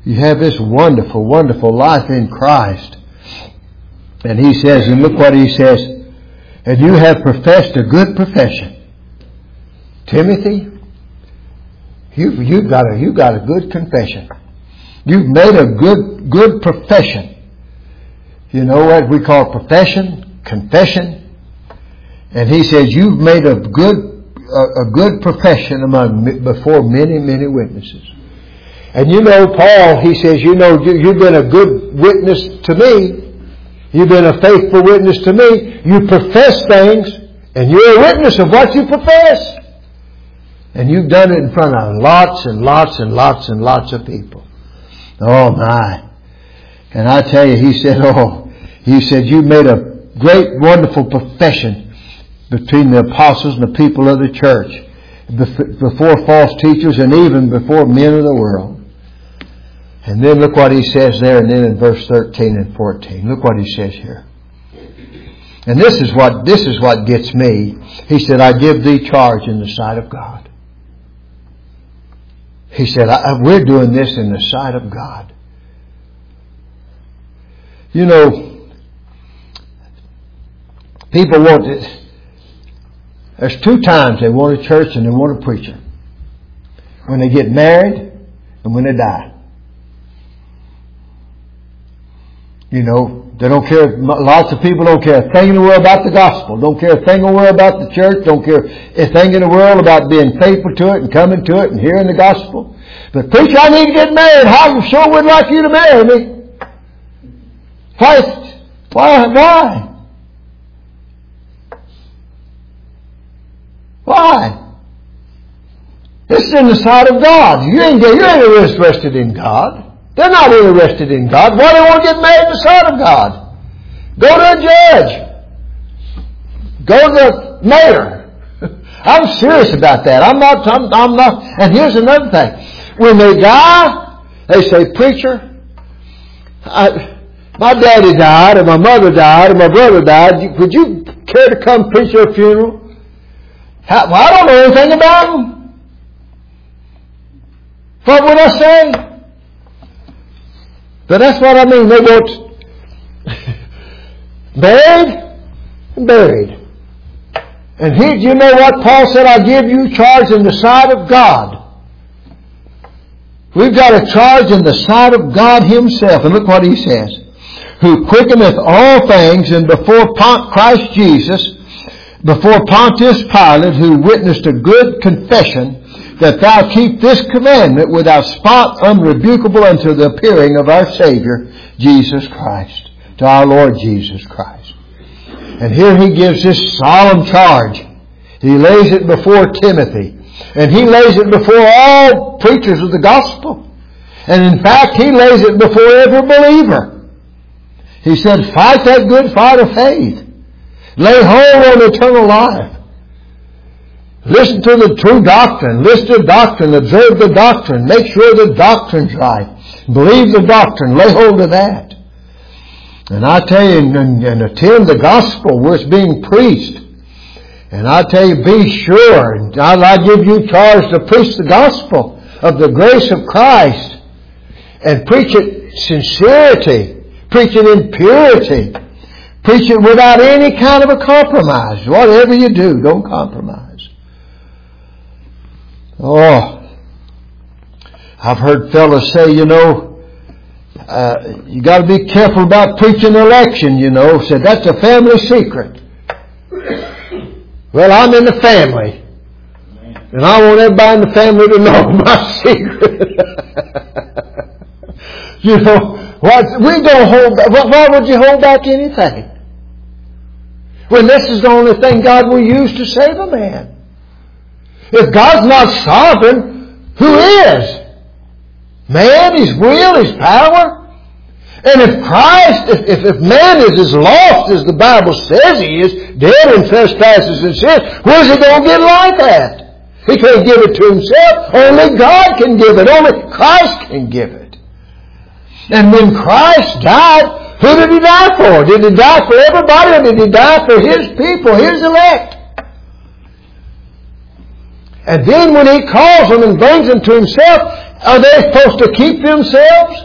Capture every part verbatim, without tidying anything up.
You have this wonderful, wonderful life in Christ. And he says, and look what he says, and you have professed a good profession. Timothy, you, you've got a, you've got a good confession. You've made a good, good profession. You know what we call profession, confession. And he says, you've made a good, a, a good profession among, before many, many witnesses. And you know, Paul, he says, you know, you, you've been a good witness to me. You've been a faithful witness to me. You profess things, and you're a witness of what you profess. And you've done it in front of lots and lots and lots and lots of people. Oh my. And I tell you, he said, oh, he said, you made a great, wonderful profession between the apostles and the people of the church, before false teachers and even before men of the world. And then look what he says there, and then in verse thirteen and fourteen. Look what he says here. And this is what, this is what gets me. He said, I give thee charge in the sight of God. He said, I, we're doing this in the sight of God. You know, people want it. There's two times they want a church and they want a preacher. When they get married and when they die. You know, they don't care, lots of people don't care a thing in the world about the gospel. Don't care a thing in the world about the church. Don't care a thing in the world about being faithful to it and coming to it and hearing the gospel. But preacher, I need to get married. How sure would like you to marry me? Why? Why? Why? Why? This is in the sight of God. You ain't, you ain't interested in God. They're not interested in God. Why do they want to get married in the sight of God? Go to a judge. Go to the mayor. I'm serious about that. I'm not, I'm, I'm not. And here's another thing. When they die, they say, preacher, I, my daddy died, or my mother died, or my brother died. Would you care to come preach your funeral? How, well, I don't know anything about them. What would I say? But that's what I mean. They want buried and buried. And here, you know what Paul said? I give you charge in the sight of God. We've got a charge in the sight of God Himself. And look what He says. Who quickeneth all things, and before Christ Jesus, before Pontius Pilate, who witnessed a good confession, that thou keep this commandment without spot, unrebukable, unto the appearing of our Savior, Jesus Christ. To our Lord Jesus Christ. And here he gives this solemn charge. He lays it before Timothy. And he lays it before all preachers of the gospel. And in fact, he lays it before every believer. He said, fight that good fight of faith. Lay hold on eternal life. Listen to the true doctrine. Listen to the doctrine. Observe the doctrine. Make sure the doctrine's right. Believe the doctrine. Lay hold of that. And I tell you, and, and attend the gospel where it's being preached. And I tell you, be sure. And I, I give you charge to preach the gospel of the grace of Christ. And preach it sincerity. Preach it in purity. Preach it without any kind of a compromise. Whatever you do, don't compromise. Oh, I've heard fellas say, you know, uh, you got to be careful about preaching election, you know. Said that's a family secret. Well, I'm in the family, and I want everybody in the family to know my secret. You know, what, we don't hold back. Why would you hold back anything? When this is the only thing God will use to save a man. If God's not sovereign, who is? Man, His will, His power. And if Christ, if, if, if man is as lost as the Bible says he is, dead in trespasses and sins, where's he going to get life at? He can't give it to himself. Only God can give it. Only Christ can give it. And when Christ died, who did He die for? Did He die for everybody, or did He die for His people, His elect? And then when He calls them and brings them to Himself, Are they supposed to keep themselves?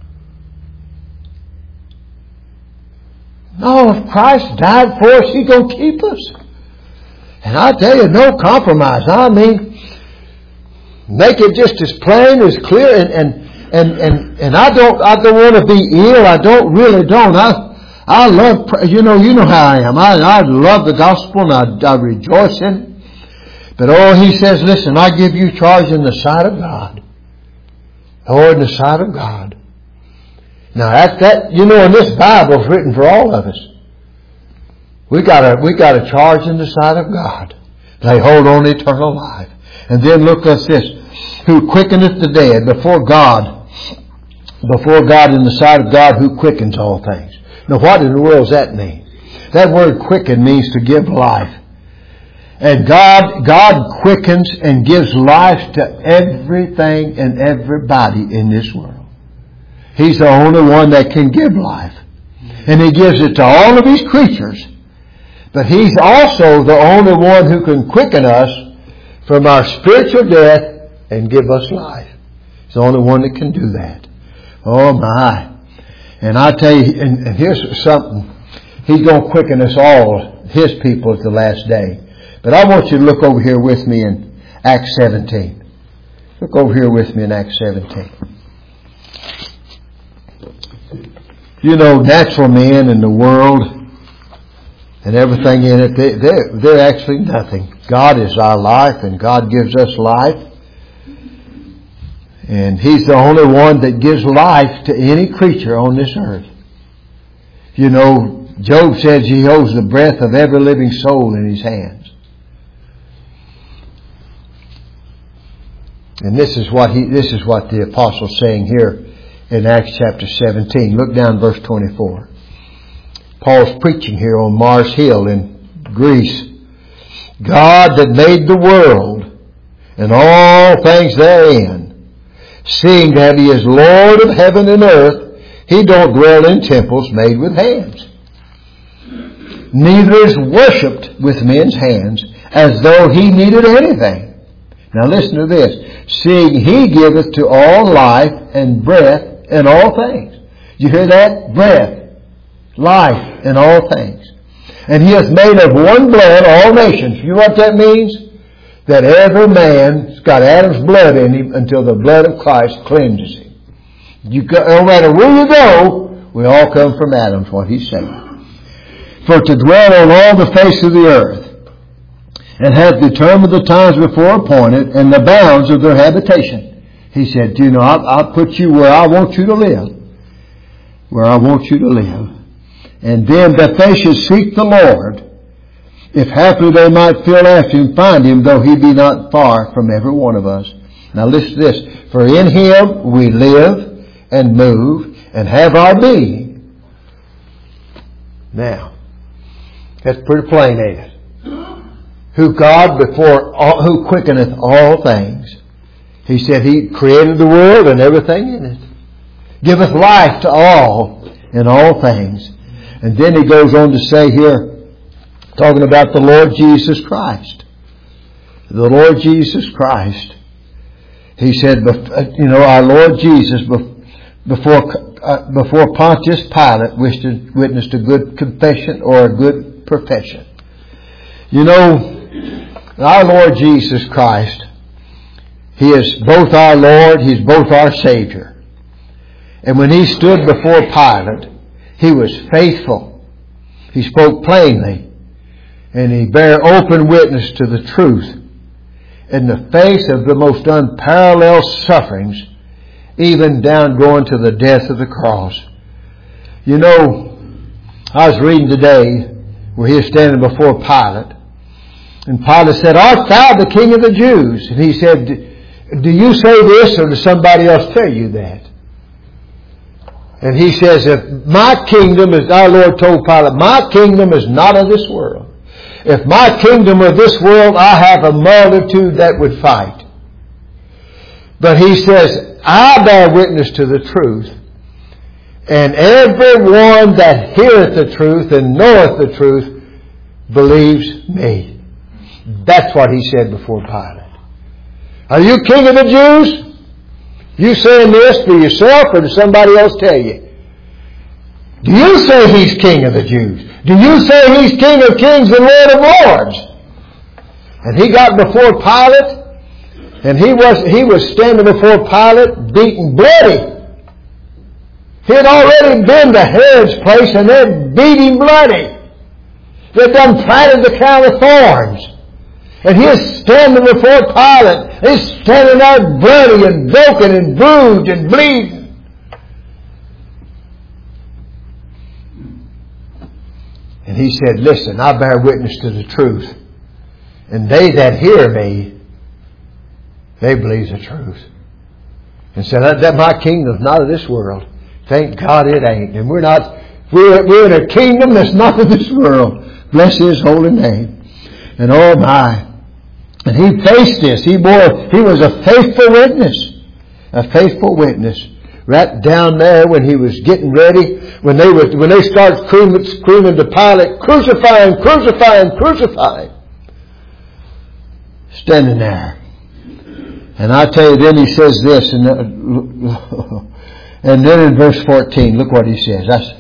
No, if Christ died for us, He's going to keep us. And I tell you, no compromise. I mean, make it just as plain, as clear, and and and and, and I don't I don't want to be ill. I don't really don't. I I love, you know, you know how I am. I I love the gospel and I, I rejoice in it. But oh, He says, listen, I give you charge in the sight of God, or in the sight of God. Now that that you know, and this Bible is written for all of us. We got a we got a charge in the sight of God. Lay hold on eternal life. And then look at this. Who quickeneth the dead before God. Before God, in the sight of God, who quickens all things. Now what in the world does that mean? That word quicken means to give life. And God, God quickens and gives life to everything and everybody in this world. He's the only one that can give life. And He gives it to all of His creatures. But He's also the only one who can quicken us from our spiritual death and give us life. He's the only one that can do that. Oh my. And I tell you, and, and here's something. He's going to quicken us all, His people, at the last day. But I want you to look over here with me in Acts seventeen. Look over here with me in Acts seventeen. You know, natural men in the world and everything in it, they, they're, they're actually nothing. God is our life, and God gives us life. And He's the only one that gives life to any creature on this earth. You know, Job says he holds the breath of every living soul in His hands. And this is what he, this is what the apostle's saying here in Acts chapter seventeen. Look down verse twenty-four. Paul's preaching here on Mars Hill in Greece. God that made the world and all things therein, seeing that He is Lord of heaven and earth, He don't dwell in temples made with hands. Neither is worshipped with men's hands, as though He needed anything. Now listen to this. Seeing He giveth to all life and breath in all things. You hear that? Breath, life in all things. And He hath made of one blood all nations. You know what that means? That every man's got Adam's blood in him until the blood of Christ cleanses him. You go, no matter where you go, we all come from Adam's, what He's saying. For to dwell on all the face of the earth, and hath determined the times before appointed, and the bounds of their habitation. He said, you know, I'll, I'll put you where I want you to live. Where I want you to live. And then that they should seek the Lord, if haply they might feel after Him, find Him, though He be not far from every one of us. Now listen to this. For in Him we live and move and have our being. Now, that's pretty plain, ain't it? Who God before all, who quickeneth all things. He said He created the world and everything in it. Giveth life to all in all things. And then He goes on to say here, talking about the Lord Jesus Christ. The Lord Jesus Christ. He said, you know, our Lord Jesus before uh, before Pontius Pilate witnessed a good confession or a good profession. You know, our Lord Jesus Christ, He is both our Lord, He's both our Savior. And when He stood before Pilate, He was faithful. He spoke plainly. And He bare open witness to the truth. In the face of the most unparalleled sufferings, even down going to the death of the cross. You know, I was reading today where He was standing before Pilate. And Pilate said, art thou the King of the Jews? And He said, do you say this, or does somebody else tell you that? And He says, if my kingdom is, our Lord told Pilate, my kingdom is not of this world. If my kingdom were this world, I have a multitude that would fight. But He says, I bear witness to the truth. And everyone that heareth the truth and knoweth the truth believes me. That's what He said before Pilate. Are you King of the Jews? You saying this for yourself or does somebody else tell you? Do you say He's King of the Jews? Do you say He's King of kings and Lord of lords? And He got before Pilate, and he was he was standing before Pilate, beaten bloody. He had already been to Herod's place, and they beat him bloody. They done planted the crown of thorns. And he is standing before Pilate. He's standing there bloody and broken and bruised and bleeding. And he said, listen, I bear witness to the truth. And they that hear me, they believe the truth. And said, that, that my kingdom's not of this world. Thank God it ain't. And we're not, we're, we're in a kingdom that's not of this world. Bless His holy name. And oh my. And he faced this. He bore, he was a faithful witness. A faithful witness. Right down there when he was getting ready, when they were, when they started screaming, screaming to Pilate, crucify Him, crucify Him, crucify Him. Standing there. And I tell you, then he says this, and, uh, and then in verse fourteen, look what he says. That's,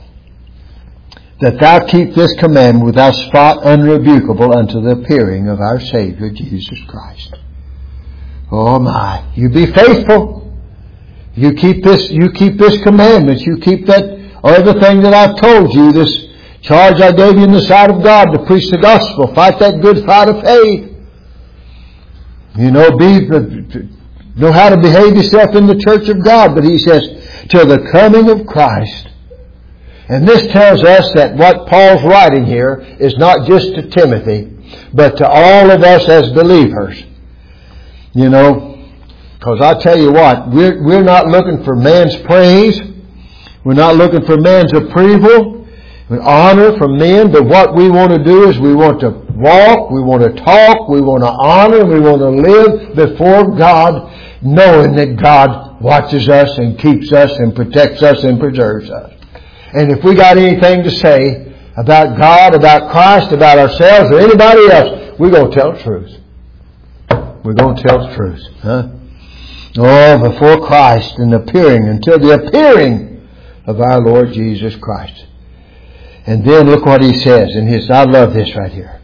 that thou keep this commandment without spot, unrebukable, unto the appearing of our Savior, Jesus Christ. Oh my. You be faithful. You keep this, you keep this commandment. You keep that, everything that I've told you, this charge I gave you in the sight of God to preach the gospel. Fight that good fight of faith. You know, be, know how to behave yourself in the church of God. But he says, till the coming of Christ. And this tells us that what Paul's writing here is not just to Timothy, but to all of us as believers. You know, because I tell you what, we're, we're not looking for man's praise. We're not looking for man's approval, honor from men. But what we want to do is we want to walk, we want to talk, we want to honor, we want to live before God, knowing that God watches us and keeps us and protects us and preserves us. And if we got anything to say about God, about Christ, about ourselves, or anybody else, we're going to tell the truth. We're going to tell the truth. Huh? Oh, before Christ and appearing, until the appearing of our Lord Jesus Christ. And then look what he says in his, I love this right here.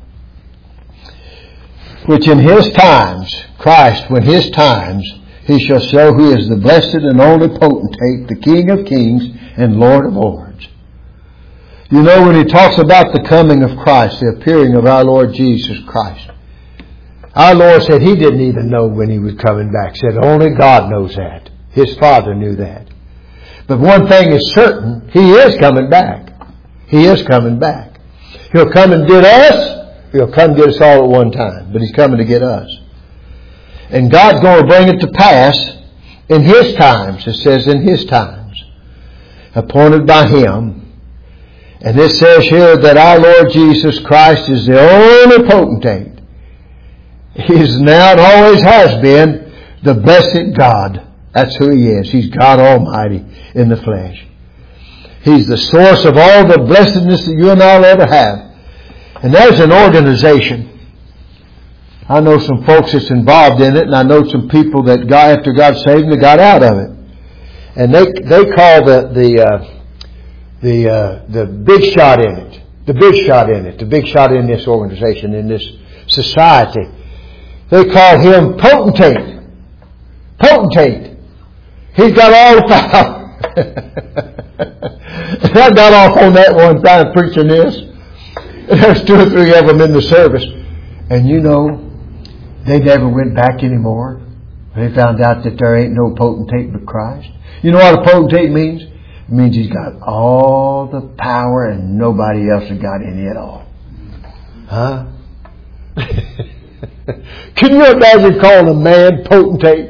Which in His times, Christ, when His times, He shall show who is the blessed and only potentate, the King of kings and Lord of lords. You know, when he talks about the coming of Christ, the appearing of our Lord Jesus Christ, our Lord said He didn't even know when He was coming back. Said only God knows that. His Father knew that. But one thing is certain, He is coming back. He is coming back. He'll come and get us. He'll come get us all at one time. But He's coming to get us. And God's going to bring it to pass in His times. It says in His times. Appointed by Him. And it says here that our Lord Jesus Christ is the only potentate. He's now and always has been the blessed God. That's who He is. He's God Almighty in the flesh. He's the source of all the blessedness that you and I'll ever have. And there's an organization. I know some folks that's involved in it, and I know some people that got, after God saved them, they got out of it. And they they call the the uh, the uh, the big shot in it, the big shot in it, the big shot in this organization, in this society. They call him potentate. Potentate. He's got all the power. I got off on that one time preaching this. There's two or three of them in the service. And you know, they never went back anymore. They found out that there ain't no potentate but Christ. You know what a potentate means? It means he's got all the power and nobody else has got any at all. Huh? Can you imagine calling a man potentate?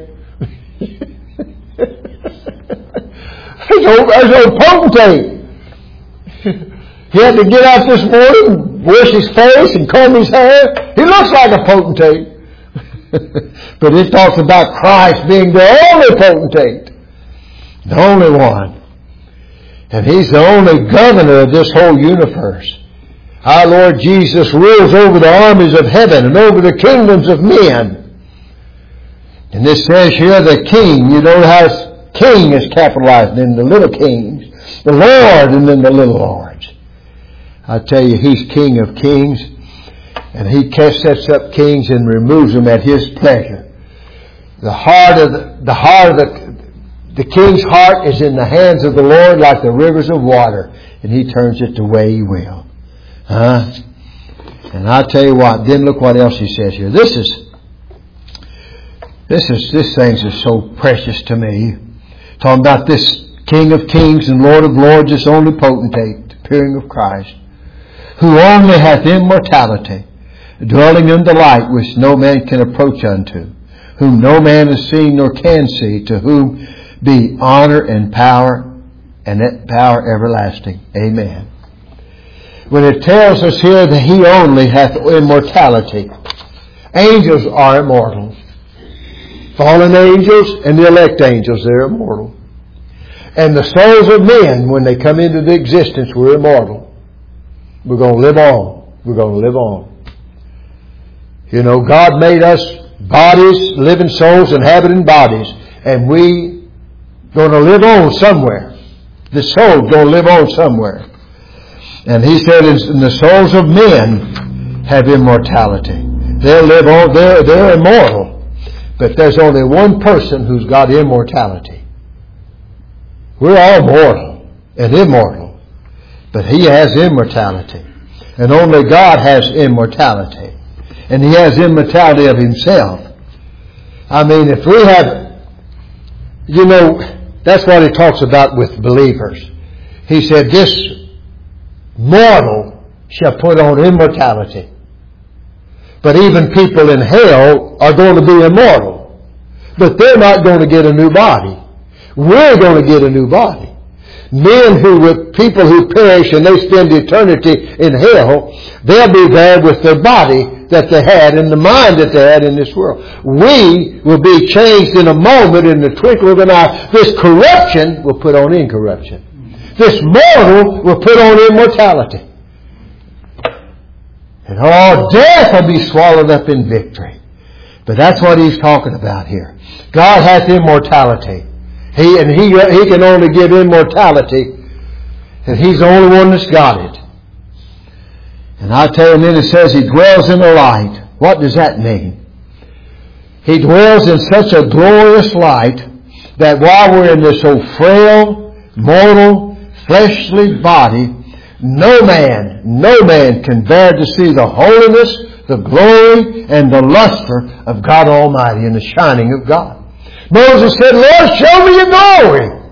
There's no potentate. He had to get out this morning, wash his face and comb his hair. He looks like a potentate. But it talks about Christ being the only potentate. The only one. And He's the only governor of this whole universe. Our Lord Jesus rules over the armies of heaven and over the kingdoms of men. And this says here the King, you know how King is capitalized in the little kings, the Lord and then the little lords. I tell you, He's King of kings, and He sets up kings and removes them at His pleasure. The heart of the, the heart of the, the King's heart is in the hands of the Lord like the rivers of water, and He turns it the way He will. Huh? And I tell you what, then look what else He says here. This is, this is, this thing is so precious to me. Talking about this King of kings and Lord of lords, this only potentate, the appearing of Christ, who only hath immortality, dwelling in the light which no man can approach unto, whom no man has seen nor can see, to whom be honor and power, and that power everlasting. Amen. When it tells us here that He only hath immortality, angels are immortal. Fallen angels and the elect angels, they're immortal. And the souls of men, when they come into the existence, we're immortal. We're going to live on. We're going to live on. You know, God made us bodies, living souls, inhabiting bodies, and we going to live on somewhere. The soul's going to live on somewhere. And He said, and the souls of men have immortality. They'll live on, they're, they're immortal. But there's only one person who's got immortality. We're all mortal and immortal. But He has immortality. And only God has immortality. And He has immortality of Himself. I mean, if we have, you know, that's what He talks about with believers. He said, this mortal shall put on immortality. But even people in hell are going to be immortal. But they're not going to get a new body. We're going to get a new body. Men who, with people who perish and they spend eternity in hell, they'll be there with their body that they had and the mind that they had in this world. We will be changed in a moment, in the twinkle of an eye. This corruption will put on incorruption. This mortal will put on immortality. And all death will be swallowed up in victory. But that's what He's talking about here. God hath immortality. He and He He can only give immortality. And He's the only one that's got it. And I tell you, and then it says He dwells in the light. What does that mean? He dwells in such a glorious light that while we're in this old frail, mortal, fleshly body, no man, no man can bear to see the holiness, the glory, and the luster of God Almighty and the shining of God. Moses said, Lord, show me your glory.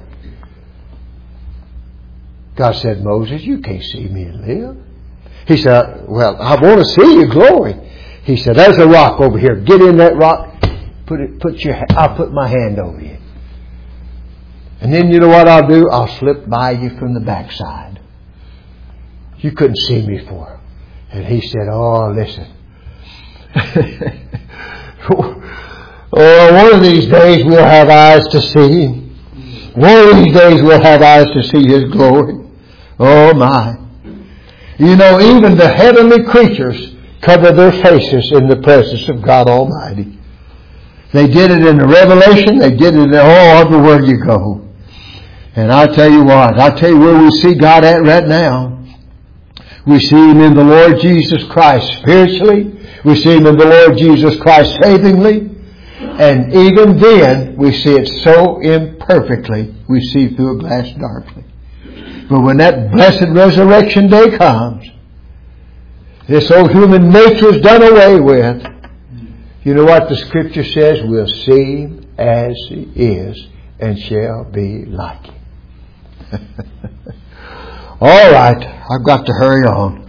God said, Moses, you can't see me and live. He said, well, I want to see your glory. He said, there's a rock over here. Get in that rock. Put it, put your, I'll put my hand over you. And then you know what I'll do? I'll slip by you from the backside. You couldn't see me for. And he said, oh, listen. Oh, one of these days we'll have eyes to see Him. One of these days we'll have eyes to see His glory. Oh my. You know, even the heavenly creatures cover their faces in the presence of God Almighty. They did it in the Revelation. They did it all everywhere you go. And I'll tell you what. I'll tell you where we see God at right now. We see Him in the Lord Jesus Christ spiritually. We see Him in the Lord Jesus Christ savingly. And even then, we see it so imperfectly, we see through a glass darkly. But when that blessed resurrection day comes, this old human nature is done away with. You know what the Scripture says? We'll see Him as He is and shall be like Him. All right, I've got to hurry on.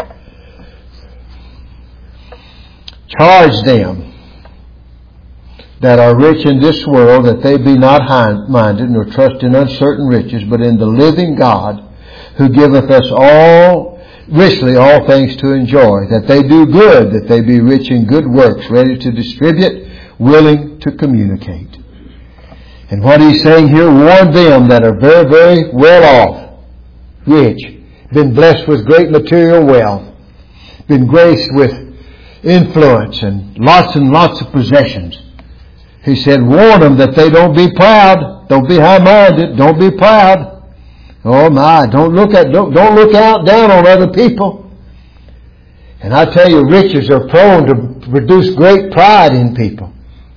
Charge them that are rich in this world, that they be not high-minded, nor trust in uncertain riches, but in the living God, who giveth us all richly all things to enjoy, that they do good, that they be rich in good works, ready to distribute, willing to communicate. And what He's saying here, warn them that are very, very well off, rich, been blessed with great material wealth, been graced with influence and lots and lots of possessions. He said, warn them that they don't be proud. Don't be high-minded. Don't be proud. Oh my, don't look at, don't, don't look out down on other people. And I tell you, riches are prone to produce great pride in people.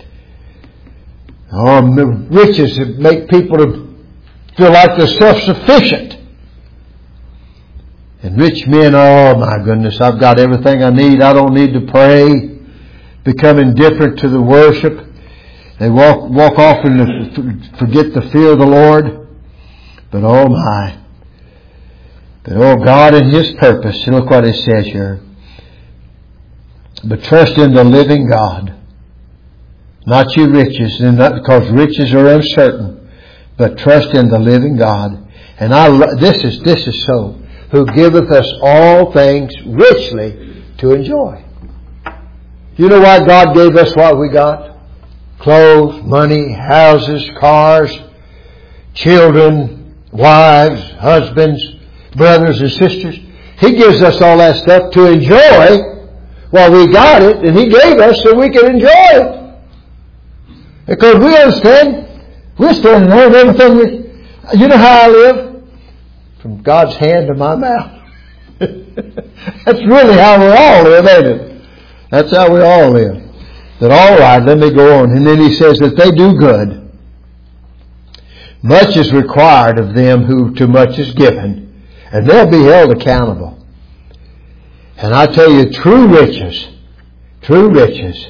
Oh, riches make people feel like they're self-sufficient. And rich men, oh my goodness, I've got everything I need. I don't need to pray. Become indifferent to the worship. They walk walk off and forget the fear of the Lord. But oh my. But oh God and His purpose. And look what it says here. But trust in the living God. Not your riches. And not because riches are uncertain. But trust in the living God. And I this is this is so. Who giveth us all things richly to enjoy. You know why God gave us what we got? Clothes, money, houses, cars, children, wives, husbands, brothers and sisters. He gives us all that stuff to enjoy while we got it, and He gave us so we can enjoy it. Because we understand, we're standing there and everything. We, you know how I live? From God's hand to my mouth. That's really how we all live, ain't it? That's how we all live. That all right, let me go on. And then He says that they do good. Much is required of them who too much is given, and they'll be held accountable. And I tell you, true riches, true riches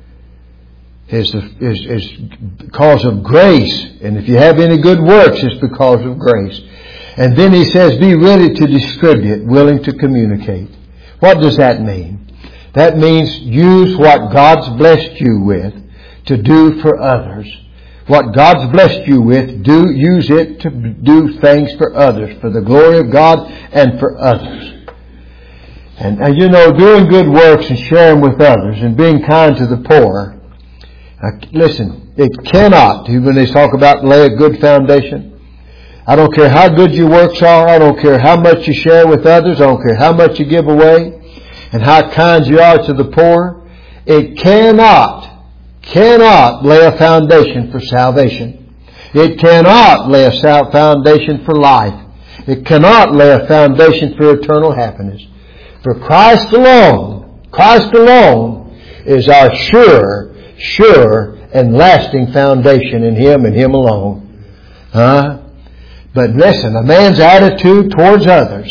is, the, is, is because of grace. And if you have any good works, it's because of grace. And then He says, be ready to distribute, willing to communicate. What does that mean? That means use what God's blessed you with to do for others. What God's blessed you with, do use it to do things for others, for the glory of God and for others. And, and you know, doing good works and sharing with others and being kind to the poor. Now, listen, it cannot, when they talk about lay a good foundation, I don't care how good your works are. I don't care how much you share with others. I don't care how much you give away and how kind you are to the poor. It cannot, cannot lay a foundation for salvation. It cannot lay a foundation for life. It cannot lay a foundation for eternal happiness. For Christ alone, Christ alone is our sure, sure and lasting foundation in Him and Him alone. Huh? But listen, a man's attitude towards others,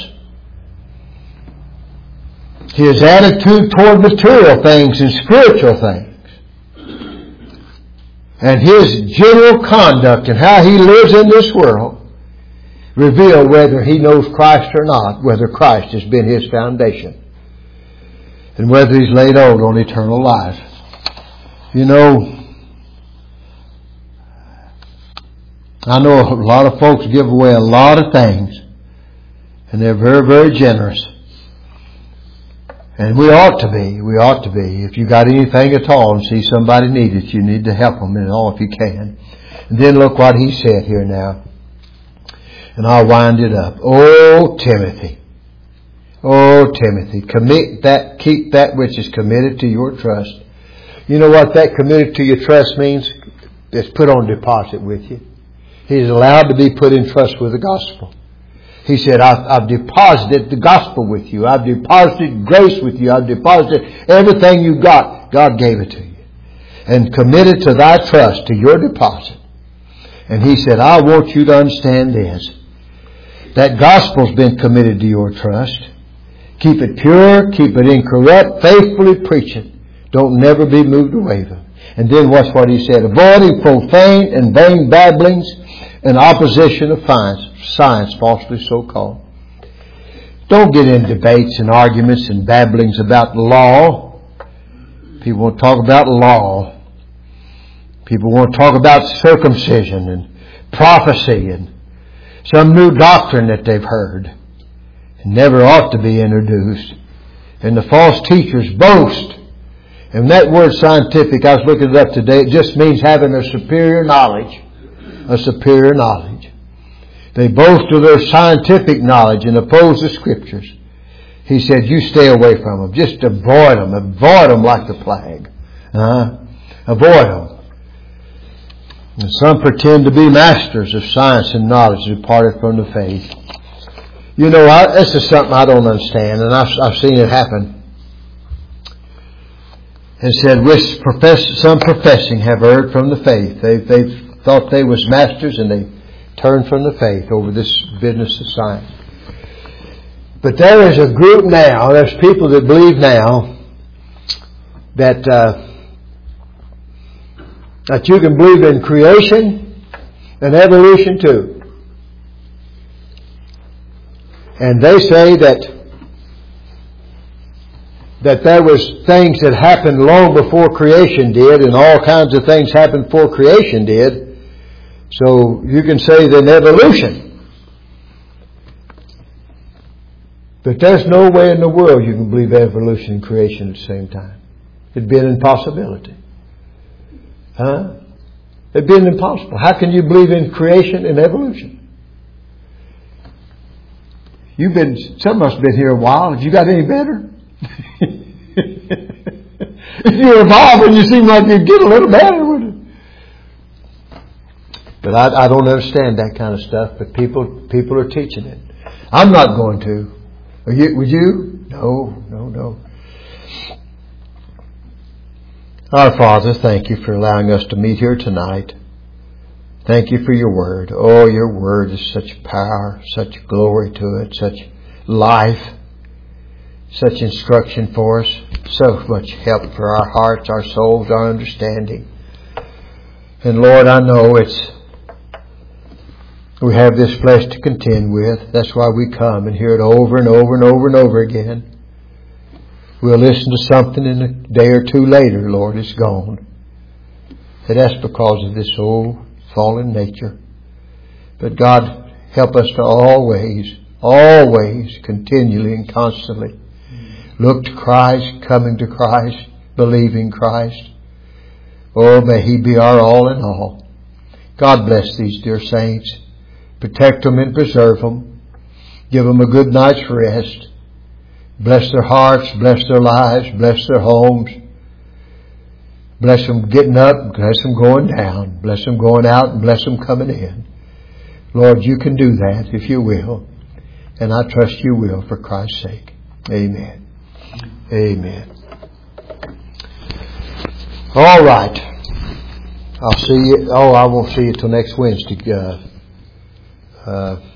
his attitude toward material things and spiritual things, and his general conduct and how he lives in this world reveal whether he knows Christ or not, whether Christ has been his foundation, and whether he's laid hold on eternal life. You know, I know a lot of folks give away a lot of things, and they're very, very generous. And we ought to be. We ought to be. If you got anything at all and see somebody need it, you need to help them and all if you can. And then look what he said here now. And I'll wind it up. Oh, Timothy. Oh, Timothy. Commit that, keep that which is committed to your trust. You know what that committed to your trust means? It's put on deposit with you. He's allowed to be put in trust with the gospel. He said, I've, I've deposited the gospel with you. I've deposited grace with you. I've deposited everything you got. God gave it to you. And committed to thy trust, to your deposit. And He said, I want you to understand this. That gospel's been committed to your trust. Keep it pure. Keep it incorrupt. Faithfully preach it. Don't never be moved away from it. And then watch what he said. Avoiding profane and vain babblings and opposition of science, falsely so called. Don't get in debates and arguments and babblings about the law. People want to talk about law. People want to talk about circumcision and prophecy and some new doctrine that they've heard. It never ought to be introduced. And the false teachers boast. And that word scientific, I was looking it up today, it just means having a superior knowledge. A superior knowledge. They boast of their scientific knowledge and oppose the Scriptures. He said, you stay away from them. Just avoid them. Avoid them like the plague. Uh, avoid them. And some pretend to be masters of science and knowledge departed from the faith. You know, I, this is something I don't understand, and I've, I've seen it happen. It said, which profess, some professing have erred from the faith. They they thought they was masters, and they turned from the faith over this business of science. But there is a group now, there's people that believe now that uh, that you can believe in creation and evolution too. And they say that that there was things that happened long before creation did, and all kinds of things happened before creation did. So you can say that evolution. But there's no way in the world you can believe evolution and creation at the same time. It'd be an impossibility. Huh? It'd be an impossible. How can you believe in creation and evolution? You've been, some of us have been here a while. Have you got any better? If you evolve and you seem like you get a little better, would it? But I, I don't understand that kind of stuff. But people, people are teaching it. I'm not going to. Are you, would you? No, no, no. Our Father, thank you for allowing us to meet here tonight. Thank you for your word. Oh, your word is such power, such glory to it, such life, such instruction for us, so much help for our hearts, our souls, our understanding. And Lord, I know it's, we have this flesh to contend with. That's why we come and hear it over and over and over and over again. We'll listen to something and a day or two later, Lord, it's gone. And that's because of this old fallen nature. But God, help us to always, always, continually and constantly look to Christ, coming to Christ, believing Christ. Oh, may He be our all in all. God bless these dear saints. Protect them and preserve them. Give them a good night's rest. Bless their hearts, bless their lives, bless their homes. Bless them getting up, bless them going down, bless them going out, and bless them coming in. Lord, you can do that if you will. And I trust you will for Christ's sake. Amen. Amen. All right. I'll see you. Oh, I won't see you till next Wednesday. Uh, uh,